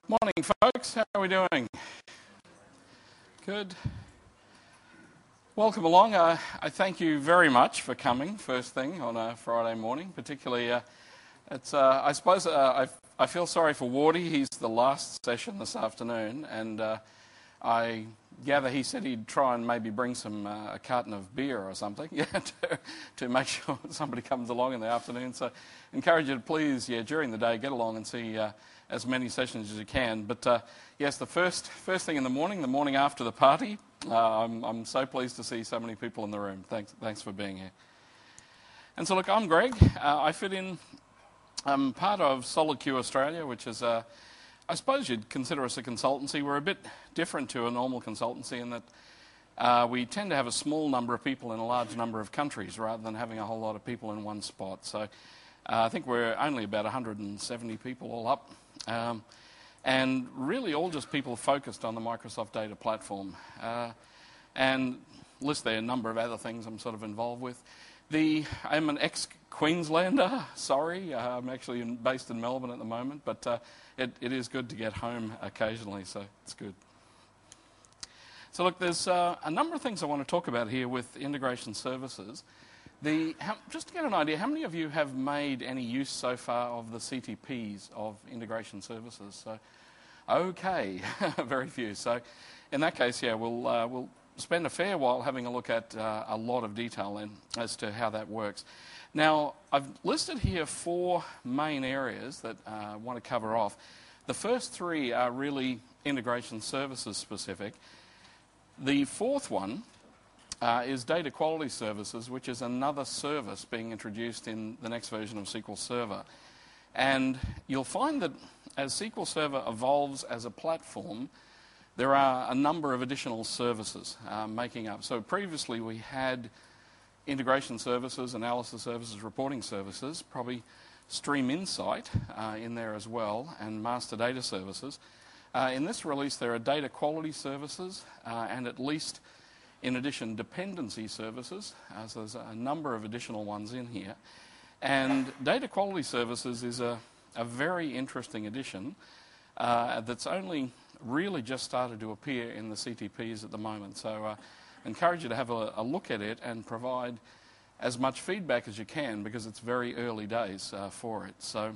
Morning, folks. How are we doing? Good. Welcome along. I thank you very much for coming first thing on a Friday morning. Particularly, I suppose I feel sorry for Wardy. He's the last session this afternoon, and I gather he said he'd try and maybe bring a carton of beer or something, to make sure somebody comes along in the afternoon. So, encourage you to please, during the day, get along and see as many sessions as you can. But yes, the first thing in the morning after the party, I'm so pleased to see so many people in the room. Thanks for being here. And so look, I'm Greg. I fit in. I'm part of SolidQ Australia, which is I suppose you'd consider us a consultancy. We're a bit different to a normal consultancy in that we tend to have a small number of people in a large number of countries rather than having a whole lot of people in one spot. So I think we're only about 170 people all up. And really all just people focused on the Microsoft Data Platform. And list there a number of other things I'm sort of involved with. I'm an ex-Queenslander, sorry. I'm actually based in Melbourne at the moment, but it is good to get home occasionally, so it's good. So look, there's a number of things I want to talk about here with integration services. Just to get an idea, how many of you have made any use so far of the CTPs of integration services? So, okay, very few. So, in that case, we'll spend a fair while having a look at a lot of detail then as to how that works. Now, I've listed here 4 main areas that I want to cover off. The first 3 are really integration services specific. The fourth one is data quality services, which is another service being introduced in the next version of SQL Server. And you'll find that as SQL Server evolves as a platform, there are a number of additional services making up. So previously we had integration services, analysis services, reporting services, probably Stream Insight in there as well, and master data services. In this release there are data quality services and at least in addition, dependency services, so there's a number of additional ones in here. And data quality services is a very interesting addition that's only really just started to appear in the CTPs at the moment. So I encourage you to have a look at it and provide as much feedback as you can because it's very early days for it. So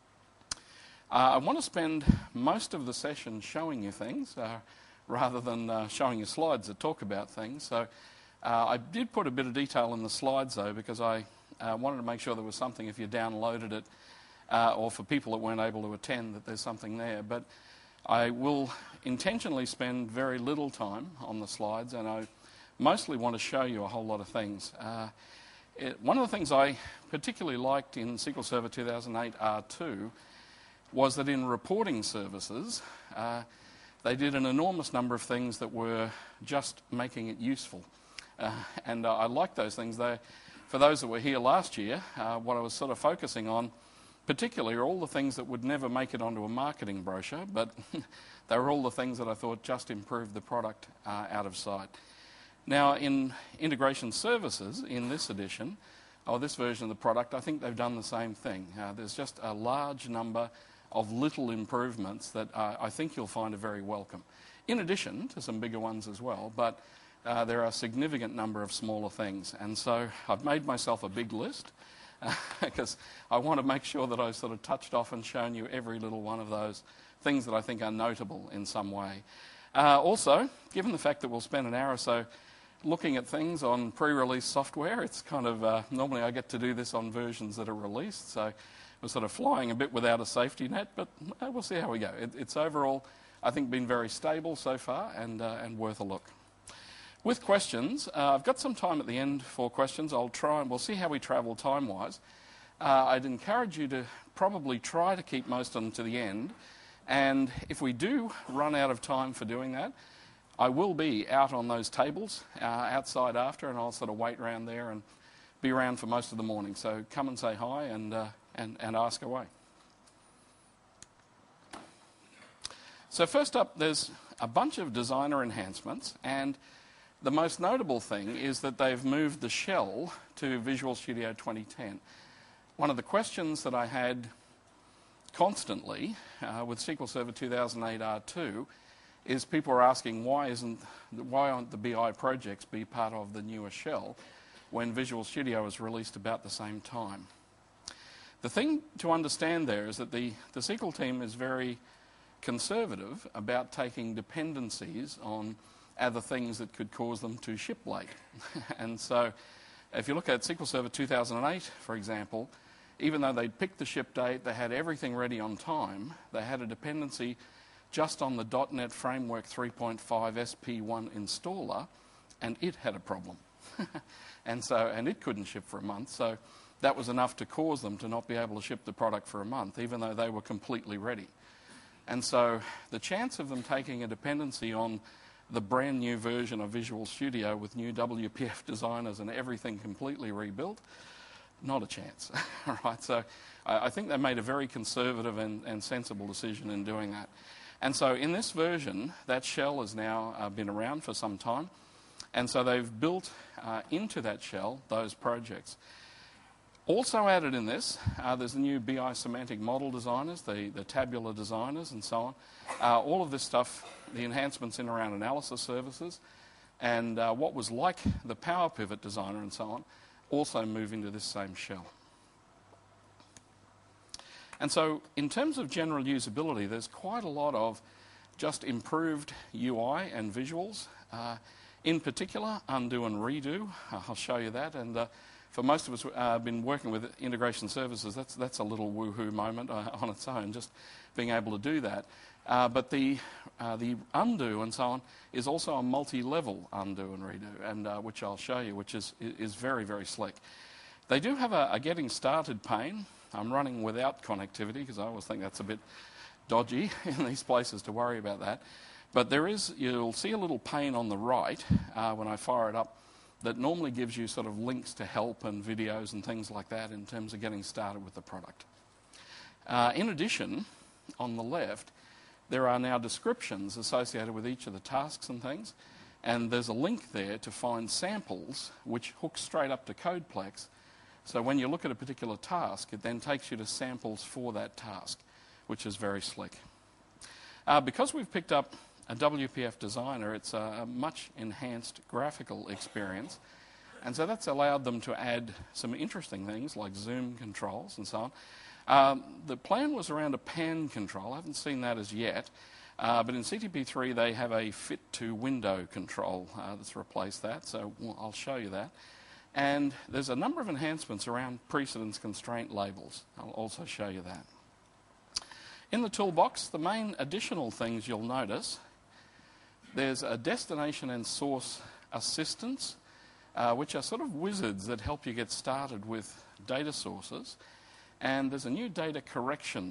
I want to spend most of the session showing you things rather than showing you slides that talk about things. So I did put a bit of detail in the slides, though, because I wanted to make sure there was something if you downloaded it, or for people that weren't able to attend, that there's something there. But I will intentionally spend very little time on the slides, and I mostly want to show you a whole lot of things. One of the things I particularly liked in SQL Server 2008 R2 was that in reporting services, they did an enormous number of things that were just making it useful. And I like those things. For those that were here last year, what I was sort of focusing on particularly are all the things that would never make it onto a marketing brochure, but they were all the things that I thought just improved the product out of sight. Now, in integration services, in this edition, or this version of the product, I think they've done the same thing. There's just a large number of little improvements that I think you'll find are very welcome. In addition to some bigger ones as well, but there are a significant number of smaller things. And so I've made myself a big list because I want to make sure that I've sort of touched off and shown you every little one of those things that I think are notable in some way. Also, given the fact that we'll spend an hour or so looking at things on pre-release software, it's kind of, normally I get to do this on versions that are released, so we're sort of flying a bit without a safety net, but we'll see how we go. It's overall, I think, been very stable so far and worth a look. With questions, I've got some time at the end for questions. We'll see how we travel time-wise. I'd encourage you to probably try to keep most of them to the end, and if we do run out of time for doing that, I will be out on those tables outside after, and I'll sort of wait around there and be around for most of the morning. So come and say hi and ask away. So first up, there's a bunch of designer enhancements, and the most notable thing is that they've moved the shell to Visual Studio 2010. One of the questions that I had constantly with SQL Server 2008 R2 is people are asking why aren't the BI projects be part of the newer shell when Visual Studio was released about the same time. The thing to understand there is that the SQL team is very conservative about taking dependencies on other things that could cause them to ship late. And so if you look at SQL Server 2008, for example, even though they'd picked the ship date, they had everything ready on time, they had a dependency just on the .NET Framework 3.5 SP1 installer, and it had a problem. and it couldn't ship for a month, so that was enough to cause them to not be able to ship the product for a month, even though they were completely ready. And so the chance of them taking a dependency on the brand new version of Visual Studio with new WPF designers and everything completely rebuilt, not a chance. All right, so I think they made a very conservative and sensible decision in doing that. And so in this version, that shell has now been around for some time. And so they've built into that shell those projects. Also added in this, there's the new BI semantic model designers, the tabular designers and so on. All of this stuff, the enhancements in around analysis services, and what was like the Power Pivot designer and so on, also move into this same shell. And so in terms of general usability, there's quite a lot of just improved UI and visuals. In particular, undo and redo. I'll show you that. And for most of us been working with integration services, that's a little woohoo moment on its own, just being able to do that. But the undo and so on is also a multi-level undo and redo, and which I'll show you, which is very, very slick. They do have a getting started pane. I'm running without connectivity because I always think that's a bit dodgy in these places to worry about that. But you'll see a little pane on the right when I fire it up that normally gives you sort of links to help and videos and things like that in terms of getting started with the product. In addition, on the left, there are now descriptions associated with each of the tasks and things, and there's a link there to find samples which hook straight up to CodePlex. So when you look at a particular task, it then takes you to samples for that task, which is very slick. Because we've picked up a WPF designer, it's a much enhanced graphical experience. And so that's allowed them to add some interesting things like zoom controls and so on. The plan was around a pan control. I haven't seen that as yet. But in CTP3, they have a fit to window control that's replaced that. So I'll show you that. And there's a number of enhancements around precedence constraint labels. I'll also show you that. In the toolbox, the main additional things you'll notice, there's a destination and source assistance, which are sort of wizards that help you get started with data sources. And there's a new data correction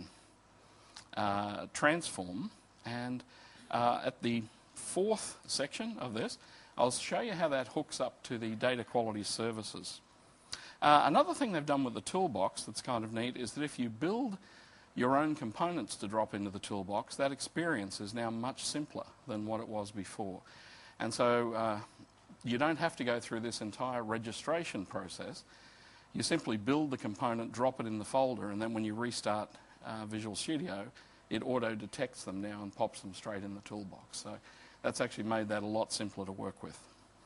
transform. And at the fourth section of this, I'll show you how that hooks up to the data quality services. Another thing they've done with the toolbox that's kind of neat is that if you build your own components to drop into the toolbox, that experience is now much simpler than what it was before. And so you don't have to go through this entire registration process. You simply build the component, drop it in the folder, and then when you restart Visual Studio, it auto-detects them now and pops them straight in the toolbox. So that's actually made that a lot simpler to work with.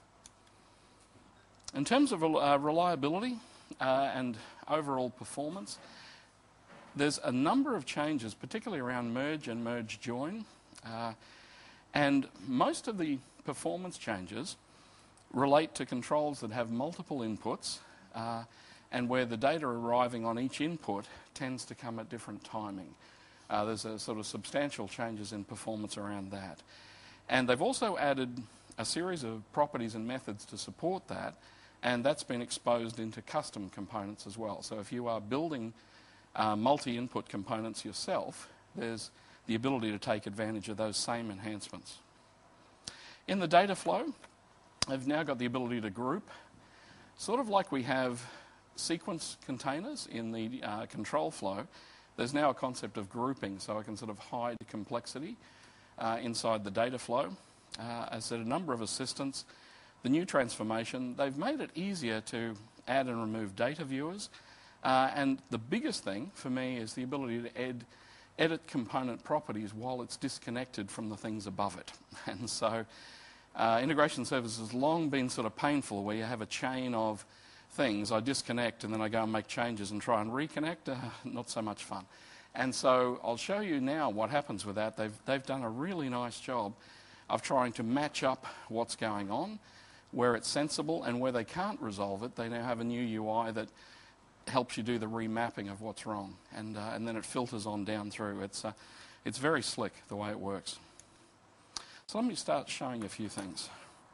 In terms of reliability and overall performance, there's a number of changes, particularly around merge and merge join. And most of the performance changes relate to controls that have multiple inputs and where the data arriving on each input tends to come at different timing. There's a sort of substantial changes in performance around that. And they've also added a series of properties and methods to support that, and that's been exposed into custom components as well. So if you are building multi-input components yourself, there's the ability to take advantage of those same enhancements. In the data flow, they've now got the ability to group, sort of like we have sequence containers in the control flow. There's now a concept of grouping, so I can sort of hide complexity inside the data flow. As I said, a number of assistants. The new transformation, they've made it easier to add and remove data viewers. And the biggest thing for me is the ability to edit component properties while it's disconnected from the things above it. And so integration services has long been sort of painful, where you have a chain of things. I disconnect and then I go and make changes and try and reconnect. Not so much fun. And so I'll show you now what happens with that. They've done a really nice job of trying to match up what's going on, where it's sensible, and where they can't resolve it, they now have a new UI that helps you do the remapping of what's wrong, and then it filters on down through. It's very slick the way it works. So let me start showing you a few things.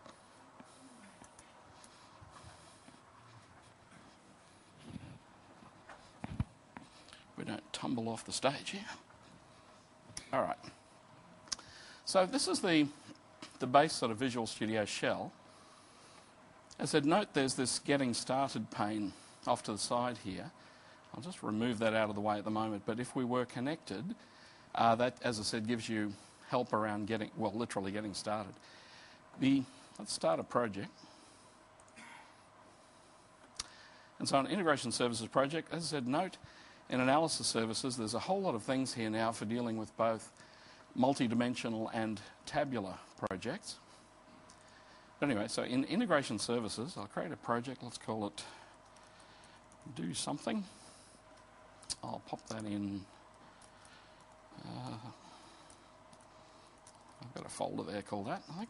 We don't tumble off the stage here. All right. So this is the base sort of Visual Studio shell. As I said, note there's this getting started pane off to the side here. I'll just remove that out of the way at the moment. But if we were connected, that, as I said, gives you help around literally getting started. Let's start a project. And so an integration services project, as I said, note in analysis services, there's a whole lot of things here now for dealing with both multi-dimensional and tabular projects. But anyway, so in integration services, I'll create a project. Let's call it do something. I'll pop that in. I've got a folder there called that, I think.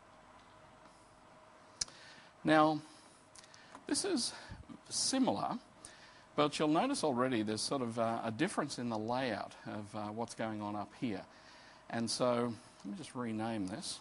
Now, this is similar, but you'll notice already there's sort of a difference in the layout of what's going on up here. And so let me just rename this.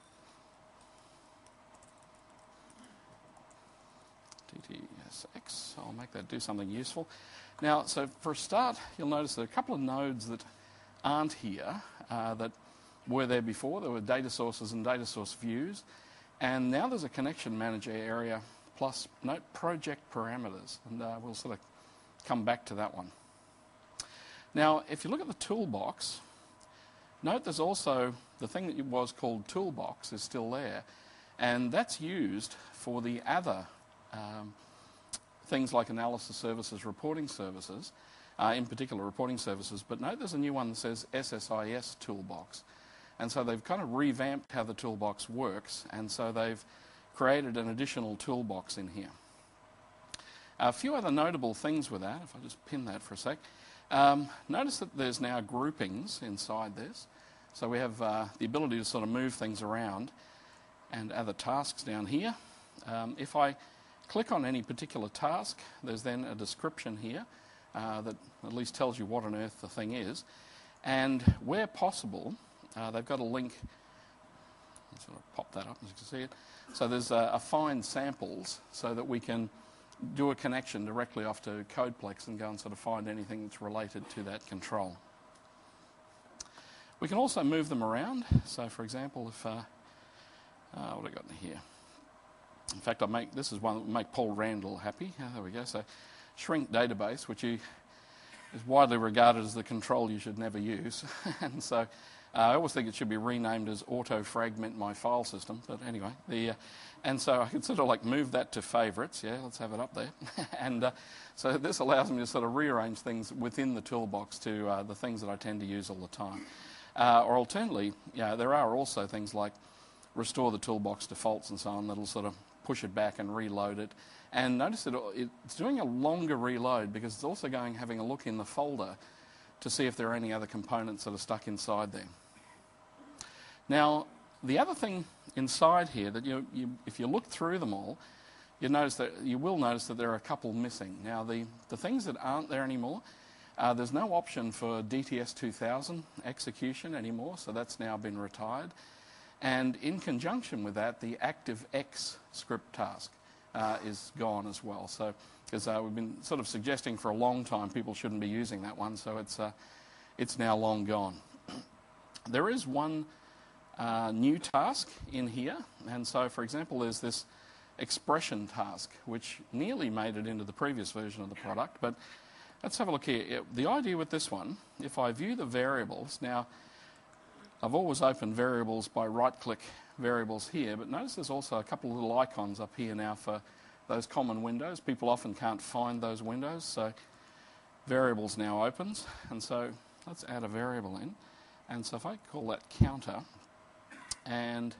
DTSX. I'll make that do something useful. Now, so for a start, you'll notice there are a couple of nodes that aren't here that were there before. There were data sources and data source views. And now there's a connection manager area plus note project parameters. And we'll sort of come back to that one. Now, if you look at the toolbox, note there's also the thing that was called toolbox is still there. And that's used for the other things like analysis services, reporting services, in particular reporting services. But note there's a new one that says SSIS toolbox. And so they've kind of revamped how the toolbox works. And so they've created an additional toolbox in here. A few other notable things with that, if I just pin that for a sec. Notice that there's now groupings inside this. So we have the ability to sort of move things around and other tasks down here. If I click on any particular task, there's then a description here that at least tells you what on earth the thing is. And where possible, they've got a link. I'll sort of pop that up as you can see it. So there's a find samples so that we can do a connection directly off to CodePlex and go and sort of find anything that's related to that control. We can also move them around. So for example, if, what have I got in here? In fact, this is one that will make Paul Randall happy. There we go. So shrink database, which is widely regarded as the control you should never use. And so I always think it should be renamed as auto-fragment my file system. But anyway, and so I can sort of like move that to favorites. Yeah, let's have it up there. And so this allows me to sort of rearrange things within the toolbox to the things that I tend to use all the time. Or alternatively, there are also things like restore the toolbox defaults and so on that'll sort of push it back and reload it. And notice that it's doing a longer reload because it's also having a look in the folder to see if there are any other components that are stuck inside there. Now, the other thing inside here that if you look through them all, you will notice that there are a couple missing. Now, the things that aren't there anymore, there's no option for DTS 2000 execution anymore, so that's now been retired. And in conjunction with that, the ActiveX script task is gone as well. So, because we've been sort of suggesting for a long time people shouldn't be using that one, so it's now long gone. There is one new task in here, and so, for example, there's this expression task, which nearly made it into the previous version of the product, but let's have a look here. The idea with this one, if I view the variables, now, I've always opened variables by right-click variables here, but notice there's also a couple of little icons up here now for those common windows. People often can't find those windows, so variables now opens. And so let's add a variable in. And so if I call that counter, and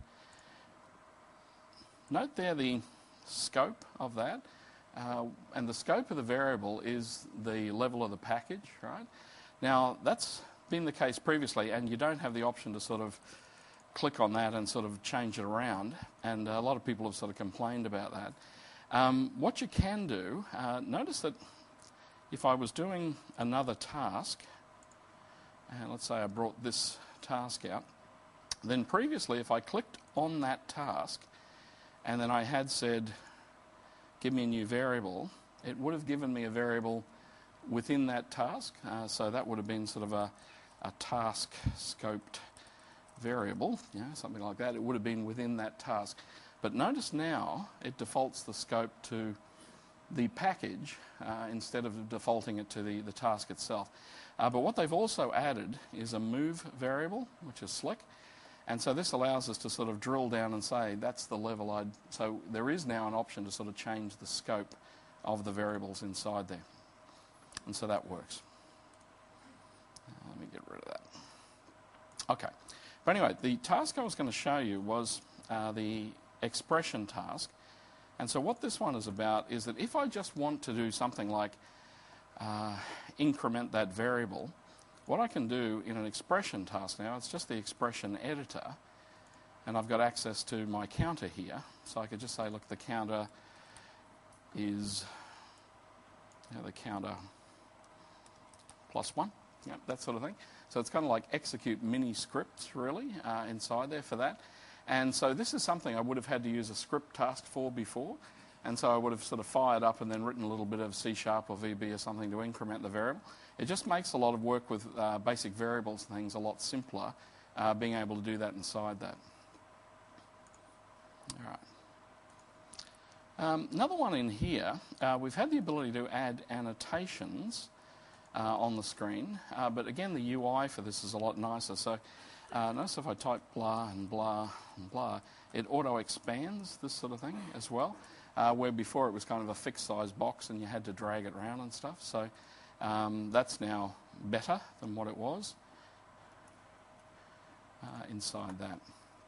note there the scope of that, and the scope of the variable is the level of the package, right? Now, that's been the case previously, and you don't have the option to sort of click on that and sort of change it around, and a lot of people have sort of complained about that. What you can do, notice that if I was doing another task, and let's say I brought this task out, then previously if I clicked on that task and then I had said, give me a new variable, it would have given me a variable within that task. So that would have been sort of a task scoped variable, something like that. It would have been within that task. But notice now it defaults the scope to the package instead of defaulting it to the task itself. But what they've also added is a move variable, which is slick. And so this allows us to sort of drill down and say, that's the level So there is now an option to sort of change the scope of the variables inside there. And so that works. Let me get rid of that. Okay. But anyway, the task I was going to show you was the expression task. And so what this one is about is that if I just want to do something like increment that variable, what I can do in an expression task now, it's just the expression editor, and I've got access to my counter here. So I could just say, look, the counter is the counter +1, that sort of thing. So it's kind of like execute mini scripts, really, inside there for that. And so this is something I would have had to use a script task for before. And so I would have sort of fired up and then written a little bit of C# or VB or something to increment the variable. It just makes a lot of work with basic variables and things a lot simpler, being able to do that inside that. All right. Another one in here, we've had the ability to add annotations on the screen, but again the UI for this is a lot nicer. So notice if I type blah and blah and blah, it auto-expands this sort of thing as well, where before it was kind of a fixed size box and you had to drag it around and stuff. So that's now better than what it was inside that.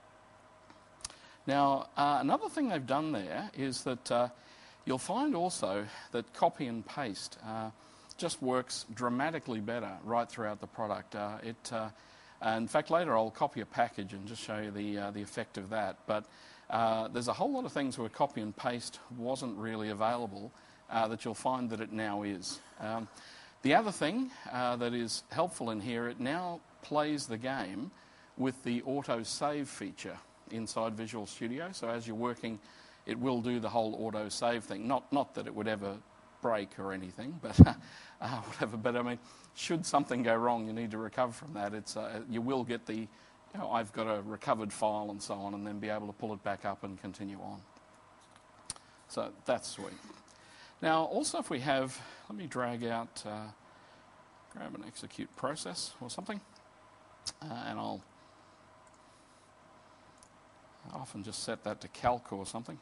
Now, another thing they've done there is that you'll find also that copy and paste just works dramatically better right throughout the product. In fact, later I'll copy a package and just show you the effect of that. But there's a whole lot of things where copy and paste wasn't really available that you'll find that it now is. The other thing that is helpful in here, it now plays the game with the auto-save feature inside Visual Studio. So as you're working, it will do the whole auto-save thing. Not that it would ever break or anything, but whatever. But I mean, should something go wrong, you need to recover from that. You will get the, I've got a recovered file and so on, and then be able to pull it back up and continue on. So that's sweet. Now, also if we have, let me drag out, grab an execute process or something, and I'll often just set that to calc or something.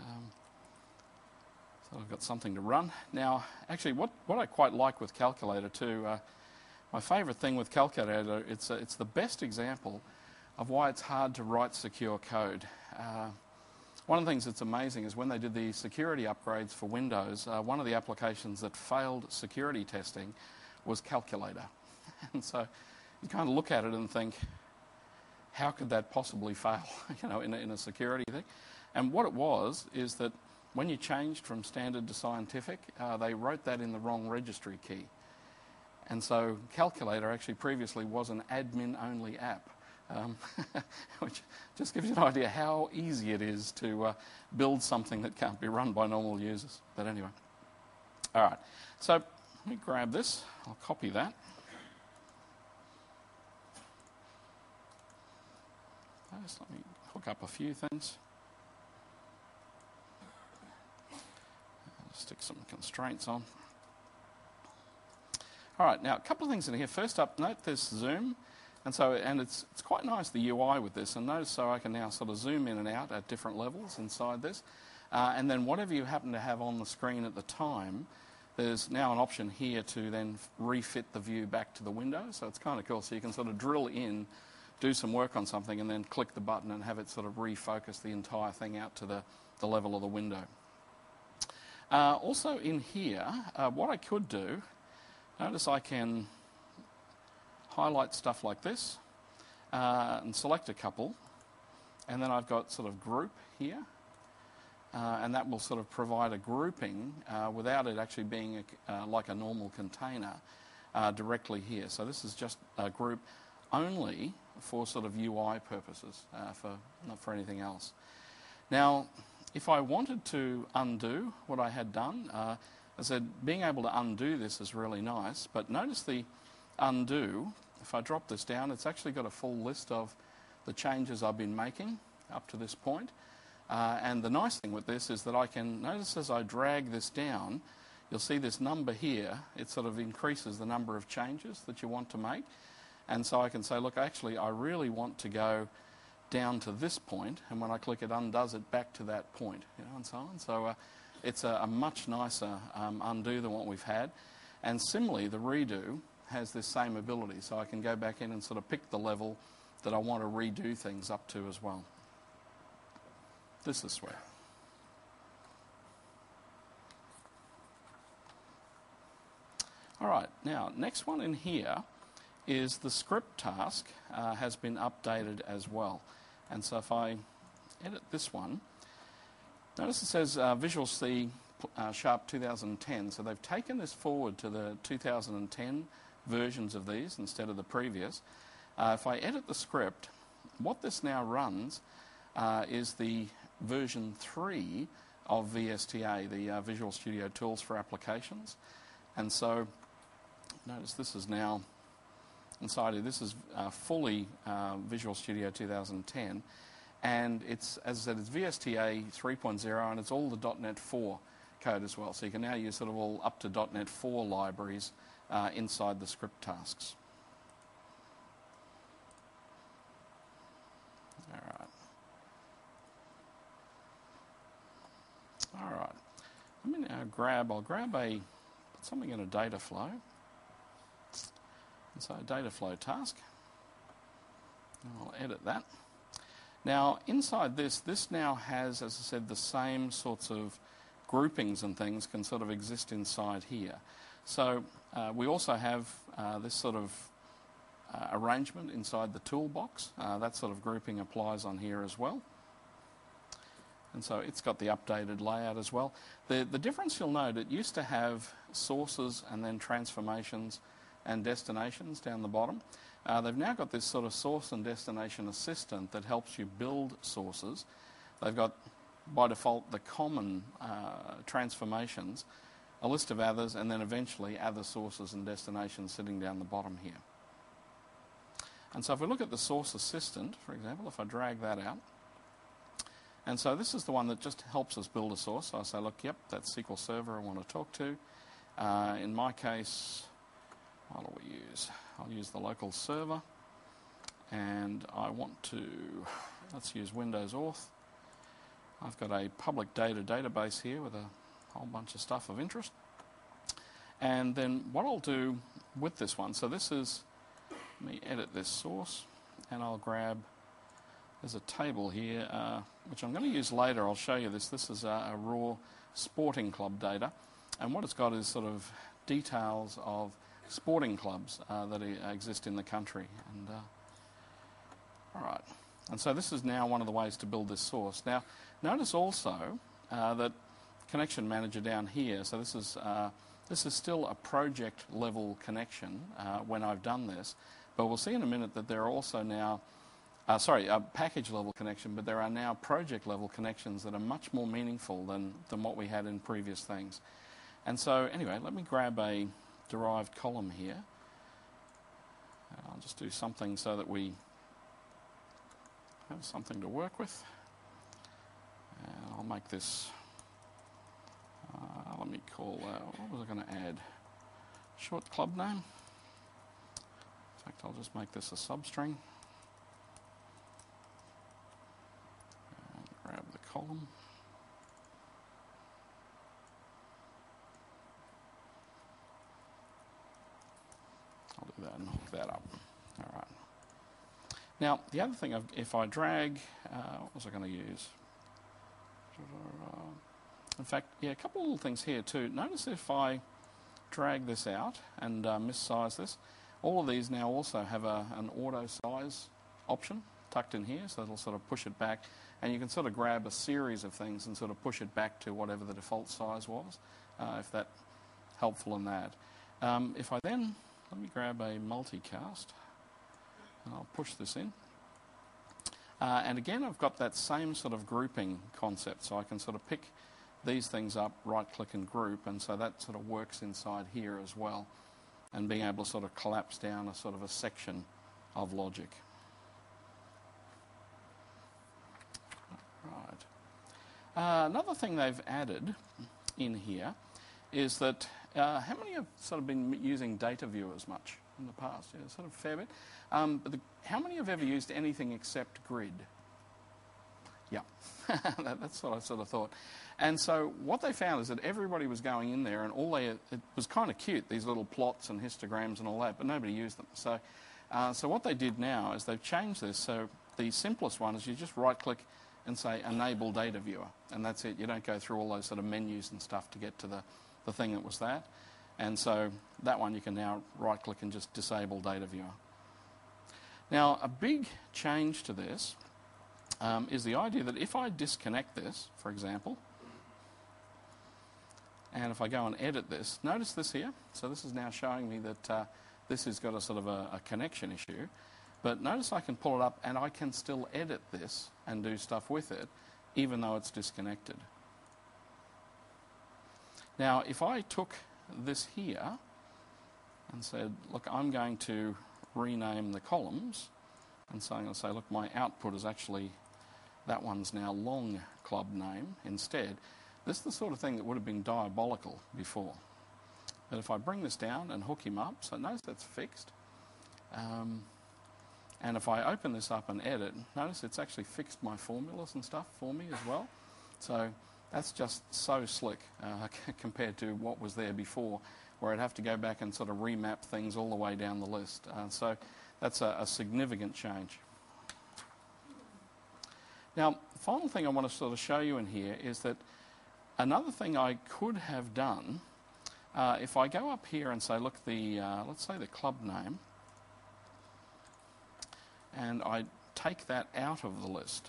So I've got something to run. Now, actually, what I quite like with Calculator too, my favourite thing with Calculator, it's the best example of why it's hard to write secure code. One of the things that's amazing is when they did the security upgrades for Windows, one of the applications that failed security testing was Calculator. And so you kind of look at it and think, how could that possibly fail, in a security thing? And what it was is that when you changed from standard to scientific, they wrote that in the wrong registry key. And so Calculator actually previously was an admin-only app, which just gives you an idea how easy it is to build something that can't be run by normal users. But anyway. All right. So let me grab this. I'll copy that. Just let me hook up a few things. Stick some constraints on. All right, now a couple of things in here. First up, note there's zoom, and it's quite nice, the UI with this. And notice so I can now sort of zoom in and out at different levels inside this. And then whatever you happen to have on the screen at the time, there's now an option here to then refit the view back to the window. So it's kind of cool. So you can sort of drill in, do some work on something, and then click the button and have it sort of refocus the entire thing out to the level of the window. Also in here, what I could do, notice I can highlight stuff like this and select a couple, and then I've got sort of group here. And that will sort of provide a grouping without it actually being like a normal container directly here. So this is just a group only for sort of UI purposes, not for anything else. Now, if I wanted to undo what I had done, I said being able to undo this is really nice, but notice the undo, if I drop this down, it's actually got a full list of the changes I've been making up to this point. And the nice thing with this is that I can notice as I drag this down, you'll see this number here, it sort of increases the number of changes that you want to make. And so I can say, look, actually, I really want to go down to this point, and when I click it, undoes it back to that point, and so on. So it's a much nicer undo than what we've had. And similarly, the redo has this same ability, so I can go back in and sort of pick the level that I want to redo things up to as well. This is where. All right, now, next one in here is the script task has been updated as well. And so if I edit this one, notice it says Visual C Sharp 2010. So they've taken this forward to the 2010 versions of these instead of the previous. If I edit the script, what this now runs is the version 3 of VSTA, the Visual Studio Tools for Applications. And so notice this is now inside here. This is fully Visual Studio 2010. And it's, as I said, it's VSTA 3.0, and it's all the .NET 4 code as well. So you can now use sort of all up to .NET 4 libraries inside the script tasks. All right, let me now put something in a data flow. And so a data flow task. And I'll edit that. Now, inside this now has, as I said, the same sorts of groupings and things can sort of exist inside here. So we also have this sort of arrangement inside the toolbox. That sort of grouping applies on here as well. And so it's got the updated layout as well. The difference you'll note, it used to have sources and then transformations and destinations down the bottom. They've now got this sort of source and destination assistant that helps you build sources. They've got, by default, the common transformations, a list of others, and then eventually other sources and destinations sitting down the bottom here. And so if we look at the source assistant, for example, if I drag that out, and so this is the one that just helps us build a source. So I say, look, yep, that's SQL Server I want to talk to. In my case, what do we use? I'll use the local server. And I want to, let's use Windows Auth. I've got a public data database here with a whole bunch of stuff of interest. And then what I'll do with this one, so this is, let me edit this source, and I'll grab, there's a table here, which I'm going to use later. I'll show you this. This is a raw sporting club data. And what it's got is sort of details of sporting clubs that exist in the country. And all right. And so this is now one of the ways to build this source. Now, notice also that Connection Manager down here, so this is still a project level connection when I've done this. But we'll see in a minute that there are also now a package level connection, but there are now project level connections that are much more meaningful than what we had in previous things. And so anyway, let me grab a derived column here. I'll just do something so that we have something to work with. And I'll make this, let me call, what was I going to add? Short club name. In fact, I'll just make this a substring. Grab the column. do that and hook that up. All right. Now, the other thing, if I drag, what was I going to use? In fact, yeah, a couple of little things here too. Notice if I drag this out and missize this, all of these now also have an auto size option tucked in here, so it'll sort of push it back, and you can sort of grab a series of things and sort of push it back to whatever the default size was, if that's helpful in that. If I then, let me grab a multicast, and I'll push this in. And again, I've got that same sort of grouping concept, so I can sort of pick these things up, right-click and group, and so that sort of works inside here as well, and being able to sort of collapse down a sort of a section of logic. Right. Another thing they've added in here is that, how many have sort of been using data viewers much in the past? Yeah, sort of a fair bit. But how many have ever used anything except grid? Yeah, that's what I sort of thought. And so what they found is that everybody was going in there and it was kind of cute, these little plots and histograms and all that, but nobody used them. So, so what they did now is they've changed this. So the simplest one is you just right-click and say Enable Data Viewer, and that's it. You don't go through all those sort of menus and stuff to get to the thing that was that. And so that one you can now right-click and just Disable Data Viewer. Now, a big change to this is the idea that if I disconnect this, for example, and if I go and edit this, notice this here. So this is now showing me that this has got a sort of a connection issue. But notice I can pull it up and I can still edit this and do stuff with it, even though it's disconnected. Now, if I took this here and said, look, I'm going to rename the columns, and so I'm going to say, look, my output is actually, that one's now long club name instead. This is the sort of thing that would have been diabolical before. But if I bring this down and hook him up, so notice that's fixed. And if I open this up and edit, notice it's actually fixed my formulas and stuff for me as well. So that's just so slick compared to what was there before, where I'd have to go back and sort of remap things all the way down the list. So that's a significant change. Now, the final thing I want to sort of show you in here is that another thing I could have done, if I go up here and say, look, let's say the club name, and I take that out of the list.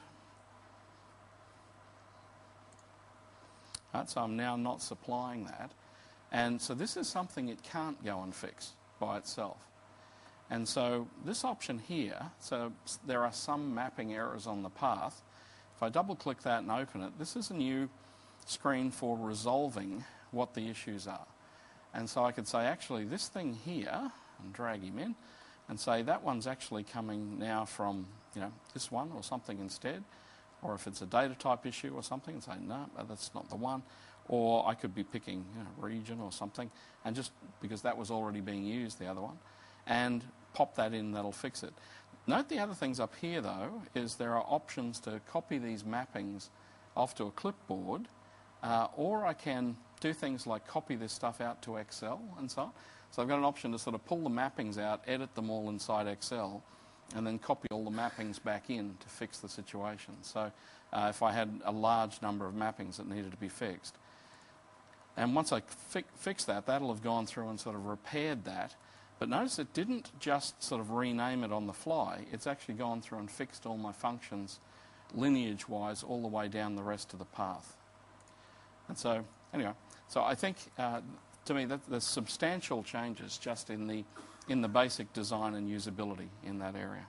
Right, so I'm now not supplying that. And so this is something it can't go and fix by itself. And so this option here, so there are some mapping errors on the path. If I double click that and open it, this is a new screen for resolving what the issues are. And so I could say, actually, this thing here, and drag him in, and say that one's actually coming now from, this one or something instead. Or if it's a data type issue or something, and say, no, that's not the one. Or I could be picking region or something, and just because that was already being used, the other one, and pop that in, that'll fix it. Note the other things up here, though, is there are options to copy these mappings off to a clipboard, or I can do things like copy this stuff out to Excel and so on. So I've got an option to sort of pull the mappings out, edit them all inside Excel, and then copy all the mappings back in to fix the situation. So if I had a large number of mappings that needed to be fixed. And once I fix that, that'll have gone through and sort of repaired that. But notice it didn't just sort of rename it on the fly. It's actually gone through and fixed all my functions lineage-wise all the way down the rest of the path. And so, anyway, so I think, to me, that there's substantial changes just in the basic design and usability in that area.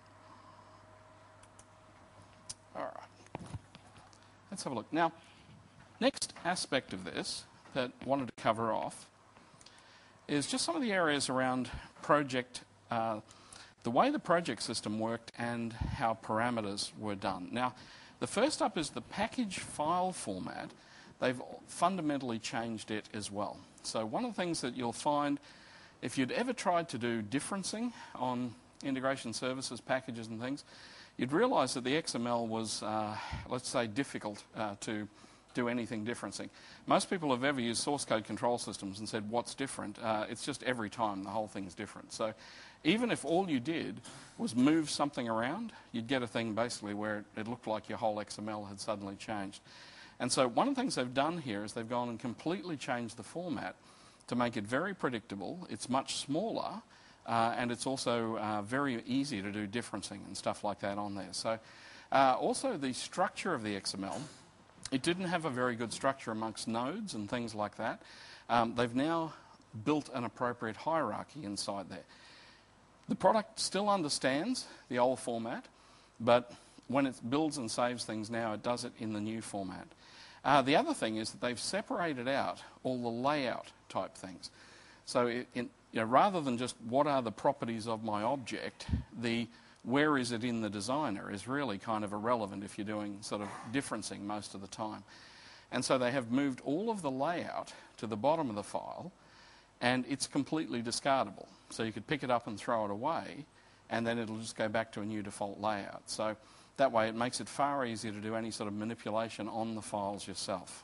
All right. Let's have a look. Now, next aspect of this that I wanted to cover off is just some of the areas around project, the way the project system worked and how parameters were done. Now, the first up is the package file format. They've fundamentally changed it as well. So one of the things that you'll find, if you'd ever tried to do differencing on integration services, packages and things, you'd realize that the XML was, let's say, difficult to do anything differencing. Most people have ever used source code control systems and said, what's different? It's just every time the whole thing's different. So even if all you did was move something around, you'd get a thing basically where it looked like your whole XML had suddenly changed. And so one of the things they've done here is they've gone and completely changed the format to make it very predictable. It's much smaller, and it's also very easy to do differencing and stuff like that on there. So also the structure of the XML, it didn't have a very good structure amongst nodes and things like that. They've now built an appropriate hierarchy inside there. The product still understands the old format, but when it builds and saves things now, it does it in the new format. The other thing is that they've separated out all the layout type things. So rather than just what are the properties of my object, the where is it in the designer is really kind of irrelevant if you're doing sort of differencing most of the time. And so they have moved all of the layout to the bottom of the file, and it's completely discardable. So you could pick it up and throw it away, and then it'll just go back to a new default layout. So that way it makes it far easier to do any sort of manipulation on the files yourself.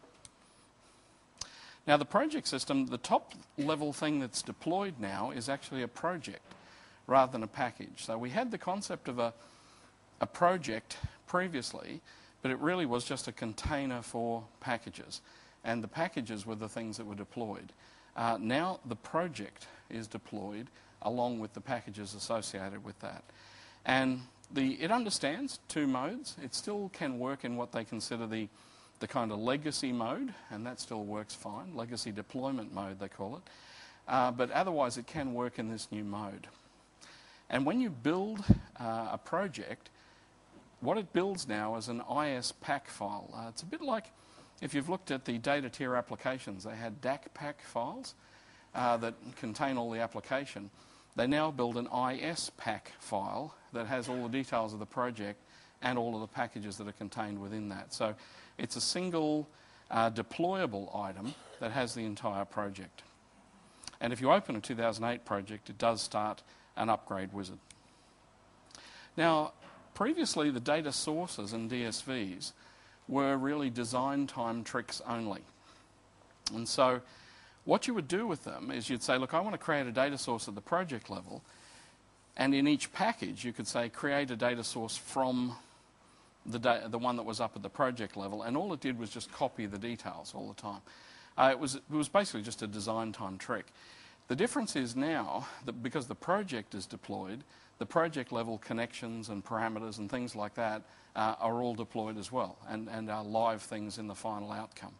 Now the project system, the top level thing that's deployed now is actually a project rather than a package. So we had the concept of a project previously, but it really was just a container for packages. And the packages were the things that were deployed. Now the project is deployed along with the packages associated with that. And it understands two modes. It still can work in what they consider the kind of legacy mode, and that still works fine. Legacy deployment mode, they call it. But otherwise, it can work in this new mode. And when you build a project, what it builds now is an ISPack file. It's a bit like if you've looked at the data tier applications, they had DACPack files that contain all the application. They now build an ISPack file that has all the details of the project and all of the packages that are contained within that. So it's a single deployable item that has the entire project. And if you open a 2008 project, it does start an upgrade wizard. Now, previously the data sources and DSVs were really design time tricks only. And so what you would do with them is you'd say, look, I want to create a data source at the project level, and in each package you could say create a data source from the one that was up at the project level, and all it did was just copy the details all the time. It was basically just a design time trick. The difference is now that because the project is deployed, the project level connections and parameters and things like that are all deployed as well, and are live things in the final outcome.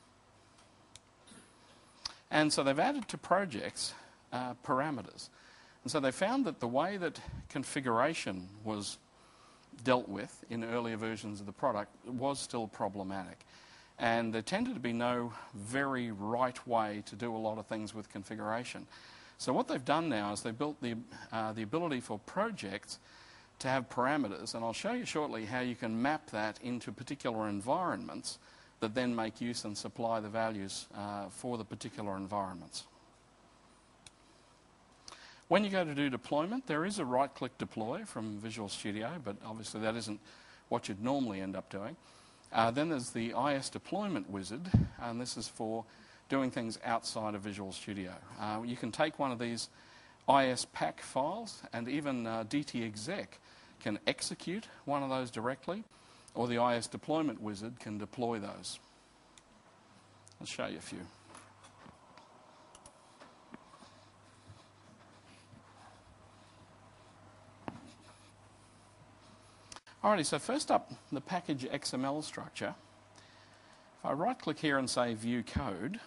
And so they've added to projects parameters. And so they found that the way that configuration was dealt with in earlier versions of the product was still problematic. And there tended to be no very right way to do a lot of things with configuration. So what they've done now is they've built the ability for projects to have parameters, and I'll show you shortly how you can map that into particular environments that then make use and supply the values for the particular environments. When you go to do deployment, there is a right-click deploy from Visual Studio, but obviously that isn't what you'd normally end up doing. Then there's the IS deployment wizard, and this is for doing things outside of Visual Studio. You can take one of these ISPack files, and even DTExec can execute one of those directly, or the IS deployment wizard can deploy those. I'll show you a few. Alrighty, so first up, the package XML structure. If I right-click here and say View Code,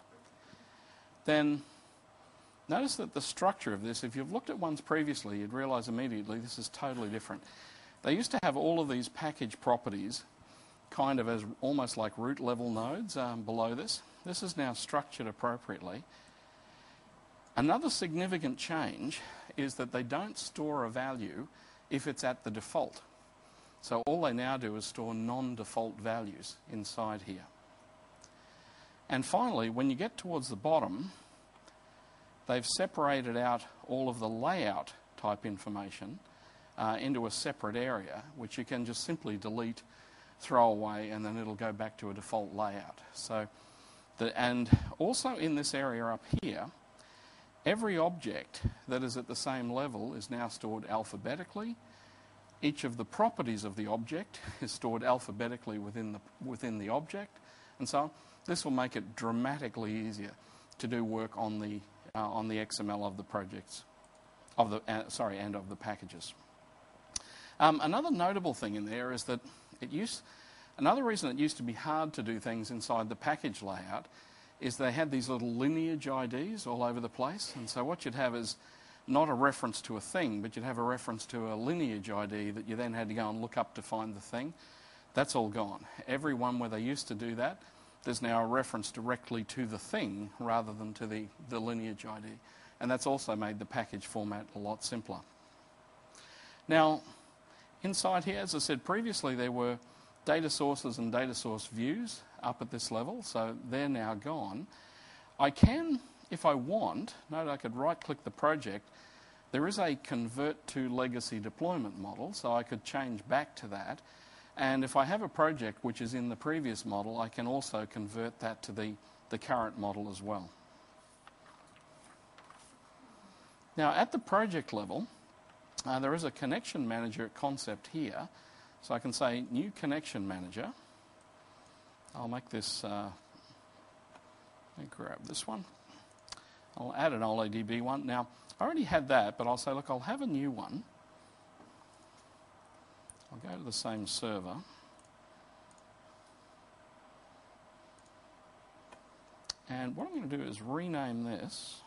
then notice that the structure of this, if you've looked at ones previously, you'd realise immediately this is totally different. They used to have all of these package properties kind of as almost like root level nodes below this. This is now structured appropriately. Another significant change is that they don't store a value if it's at the default. So all they now do is store non-default values inside here. And finally, when you get towards the bottom, they've separated out all of the layout type information into a separate area, which you can just simply delete, throw away, and then it'll go back to a default layout. So, and also in this area up here, every object that is at the same level is now stored alphabetically. Each of the properties of the object is stored alphabetically within the object, and so on. This will make it dramatically easier to do work on the XML of the projects, and of the packages. Another notable thing in there is that another reason it used to be hard to do things inside the package layout is they had these little lineage IDs all over the place, and so what you'd have is not a reference to a thing, but you'd have a reference to a lineage ID that you then had to go and look up to find the thing. That's all gone. Every one where they used to do that, there's now a reference directly to the thing rather than to the lineage ID. And that's also made the package format a lot simpler. Now, inside here, as I said previously, there were data sources and data source views up at this level, so they're now gone. I can, if I want, note I could right-click the project. There is a convert to legacy deployment model, so I could change back to that. And if I have a project which is in the previous model, I can also convert that to the current model as well. Now, at the project level, there is a connection manager concept here. So I can say new connection manager. I'll make this, let me grab this one. I'll add an OLEDB one. Now, I already had that, but I'll say, look, I'll have a new one. I'll go to the same server. And what I'm going to do is rename this.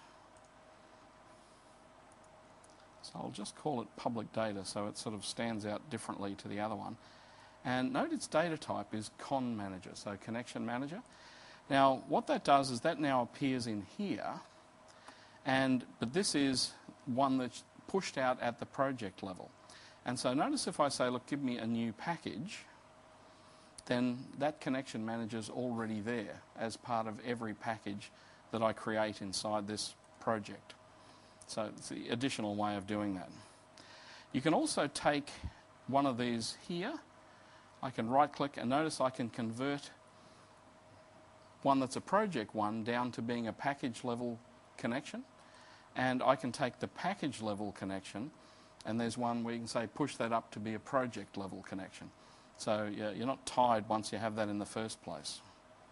So I'll just call it public data so it sort of stands out differently to the other one. And note its data type is con manager, so connection manager. Now what that does is that now appears in here, but this is one that's pushed out at the project level. And so notice if I say, look, give me a new package, then that connection manager is already there as part of every package that I create inside this project. So it's the additional way of doing that. You can also take one of these here. I can right-click and notice I can convert one that's a project one down to being a package level connection. And I can take the package level connection, and there's one where you can say push that up to be a project level connection. So you're not tied once you have that in the first place.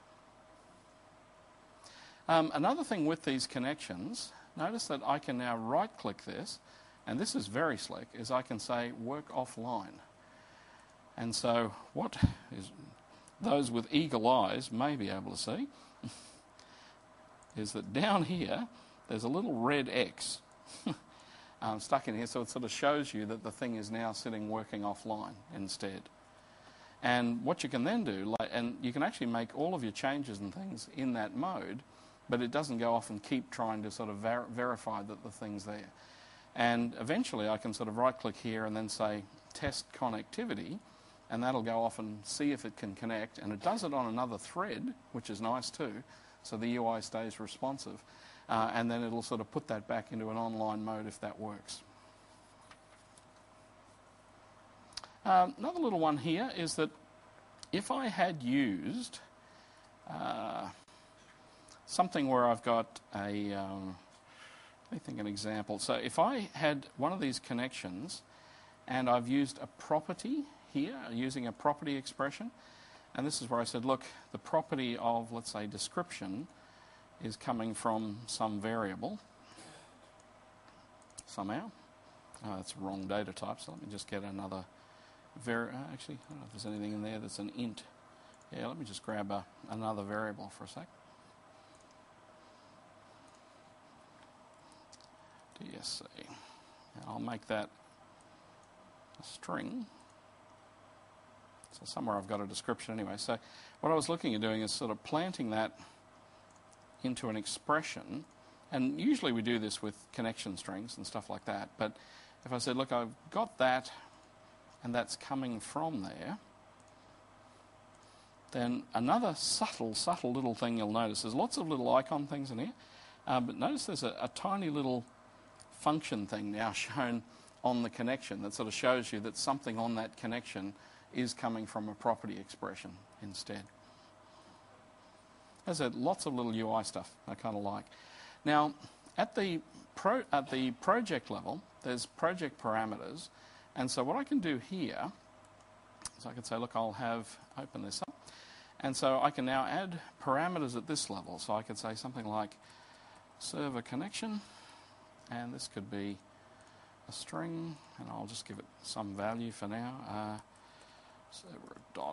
Another thing with these connections, notice that I can now right-click this, and this is very slick, is I can say work offline. And so what is those with eagle eyes may be able to see is that down here there's a little red X stuck in here, so it sort of shows you that the thing is now sitting working offline instead. And what you can then do, and you can actually make all of your changes and things in that mode, but it doesn't go off and keep trying to sort of verify that the thing's there. And eventually I can sort of right-click here and then say test connectivity, and that'll go off and see if it can connect. And it does it on another thread, which is nice too, so the UI stays responsive. And then it'll sort of put that back into an online mode if that works. Another little one here is that if I had used something where I've got let me think an example. So if I had one of these connections and I've used a property here, using a property expression, and this is where I said, look, the property of, let's say, description is coming from some variable somehow. Oh, that's a wrong data type, so let me just get another actually, I don't know if there's anything in there that's an int. Yeah, let me just grab another variable for a sec. DSC. And I'll make that a string. So somewhere I've got a description anyway. So what I was looking at doing is sort of planting that into an expression. And usually we do this with connection strings and stuff like that. But if I said, look, I've got that, and that's coming from there, then another subtle little thing you'll notice, there's lots of little icon things in here, but notice there's a tiny little function thing now shown on the connection that sort of shows you that something on that connection is coming from a property expression instead. There's lots of little UI stuff I kind of like. Now, at the project level, there's project parameters. And so what I can do here is I can say, look, I'll open this up. And so I can now add parameters at this level. So I could say something like server connection, and this could be a string, and I'll just give it some value for now. Server dot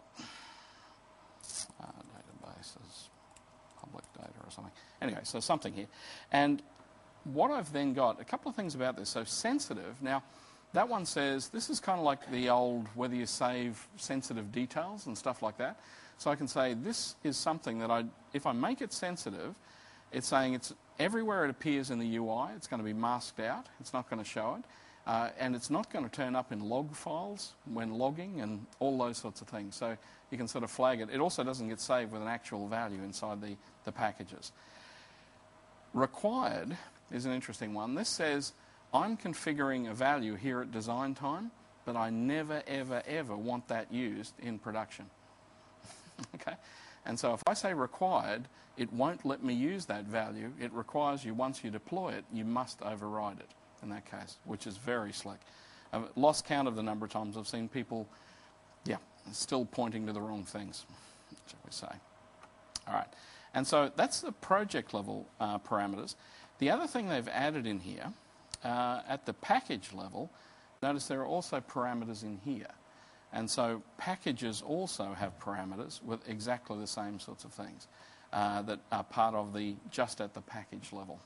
databases, public data or something. Anyway, so something here. And what I've then got, a couple of things about this. So sensitive, now that one says, this is kind of like the old, whether you save sensitive details and stuff like that. So I can say this is something that if I make it sensitive, it's saying it's everywhere it appears in the UI, it's going to be masked out. It's not going to show it. And it's not going to turn up in log files when logging and all those sorts of things. So you can sort of flag it. It also doesn't get saved with an actual value inside the packages. Required is an interesting one. This says, I'm configuring a value here at design time, but I never, ever, ever want that used in production. Okay? And so if I say required, it won't let me use that value. It requires you, once you deploy it, you must override it in that case, which is very slick. I've lost count of the number of times I've seen people, still pointing to the wrong things, shall we say. All right. And so that's the project level parameters. The other thing they've added in here, at the package level, notice there are also parameters in here. And so packages also have parameters with exactly the same sorts of things that are part of just at the package level.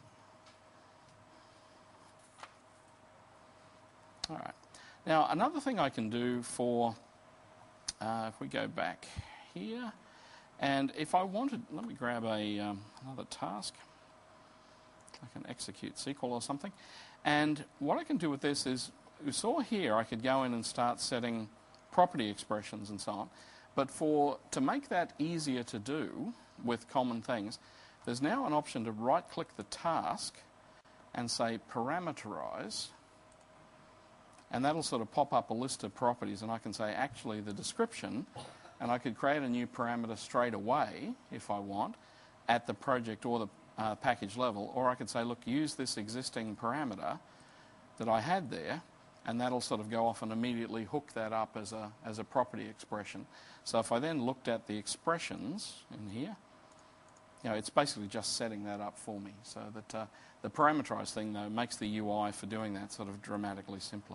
All right. Now, another thing I can do for, if we go back here, and if I wanted, let me grab another task. I can execute SQL or something. And what I can do with this is, you saw here, I could go in and start setting property expressions and so on. But to make that easier to do with common things, there's now an option to right-click the task and say parameterize. And that'll sort of pop up a list of properties, and I can say actually the description, and I could create a new parameter straight away if I want at the project or the package level, or I could say, look, use this existing parameter that I had there, and that'll sort of go off and immediately hook that up as a property expression. So if I then looked at the expressions in here, it's basically just setting that up for me. So that the parameterized thing, though, makes the UI for doing that sort of dramatically simpler.